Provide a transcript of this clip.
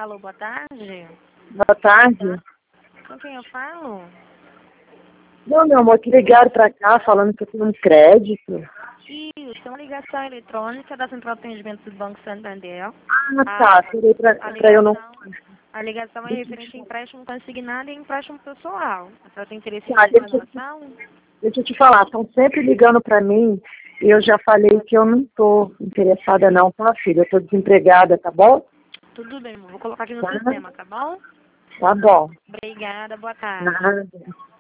Alô, boa tarde. Boa tarde. Com quem eu falo? Não, meu amor, que ligaram pra cá falando que eu tenho um crédito. Isso, é uma ligação eletrônica da Central de Atendimento do Banco Santander. Ah, tá. Falei pra eu não... A ligação é referente a empréstimo consignado e empréstimo pessoal. A senhora tem interesse em Tá, informação? deixa eu te falar, estão sempre ligando pra mim e eu já falei que eu não tô interessada não, tá, filha? Eu tô desempregada, tá bom? Tudo bem, vou colocar aqui no Tá, sistema, tá bom? tá bom. Obrigada, boa tarde. Nada.